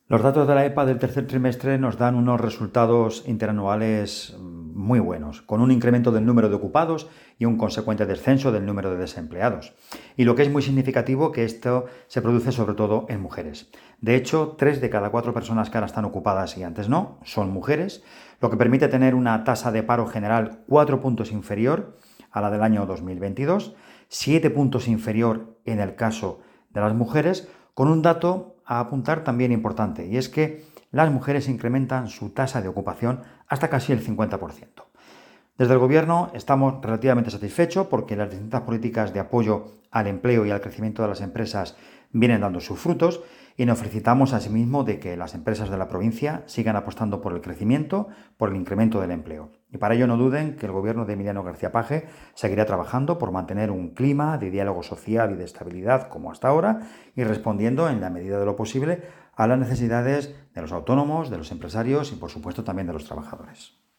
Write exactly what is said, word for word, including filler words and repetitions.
Los datos de la E P A del tercer trimestre nos dan unos resultados interanuales muy buenos, con un incremento del número de ocupados y un consecuente descenso del número de desempleados. Y lo que es muy significativo, que esto se produce sobre todo en mujeres. De hecho, tres de cada cuatro personas que ahora están ocupadas y antes no, son mujeres, lo que permite tener una tasa de paro general cuatro puntos inferior a la del año dos mil veintidós, siete puntos inferior en el caso de las mujeres, con un dato a apuntar también importante, y es que las mujeres incrementan su tasa de ocupación hasta casi el cincuenta por ciento. Desde el Gobierno estamos relativamente satisfechos porque las distintas políticas de apoyo al empleo y al crecimiento de las empresas vienen dando sus frutos, y nos felicitamos asimismo de que las empresas de la provincia sigan apostando por el crecimiento, por el incremento del empleo. Y para ello no duden que el Gobierno de Emiliano García Paje seguirá trabajando por mantener un clima de diálogo social y de estabilidad como hasta ahora, y respondiendo en la medida de lo posible a las necesidades de los autónomos, de los empresarios y por supuesto también de los trabajadores.